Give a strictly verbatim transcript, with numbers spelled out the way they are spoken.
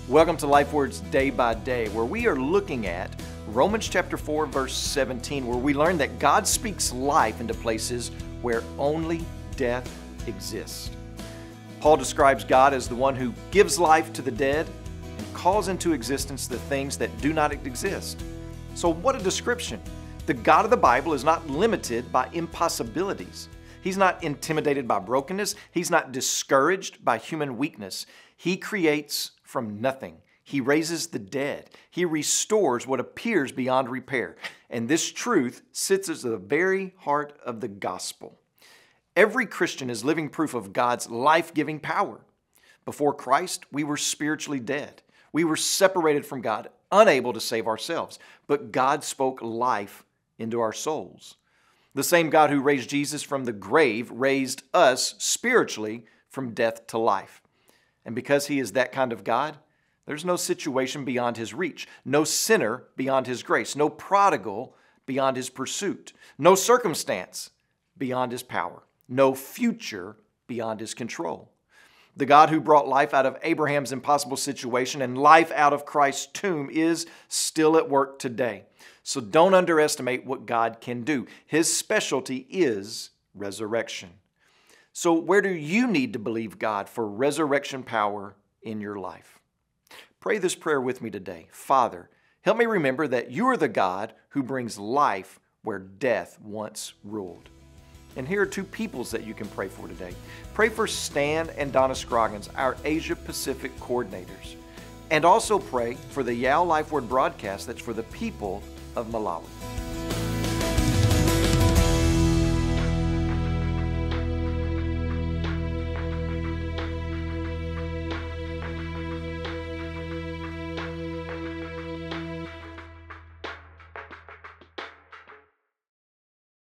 Welcome to Life Words Day by Day, where we are looking at Romans chapter four, verse seventeen, where we learn that God speaks life into places where only death exists. Paul describes God as the one who gives life to the dead and calls into existence the things that do not exist. So what a description. The God of the Bible is not limited by impossibilities. He's not intimidated by brokenness. He's not discouraged by human weakness. He creates from nothing. He raises the dead. He restores what appears beyond repair. And this truth sits at the very heart of the gospel. Every Christian is living proof of God's life-giving power. Before Christ, we were spiritually dead. We were separated from God, unable to save ourselves. But God spoke life into our souls. The same God who raised Jesus from the grave raised us spiritually from death to life. And because He is that kind of God, there's no situation beyond His reach, no sinner beyond His grace, no prodigal beyond His pursuit, no circumstance beyond His power, no future beyond His control. The God who brought life out of Abraham's impossible situation and life out of Christ's tomb is still at work today. So don't underestimate what God can do. His specialty is resurrection. So where do you need to believe God for resurrection power in your life? Pray this prayer with me today. Father, help me remember that you are the God who brings life where death once ruled. And here are two peoples that you can pray for today. Pray for Stan and Donna Scroggins, our Asia Pacific coordinators. And also pray for the Yao Life Word broadcast that's for the people of Malawi.